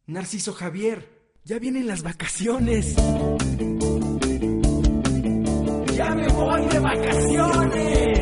Narciso Javier, ya vienen las vacaciones. ¡Ya me voy de vacaciones!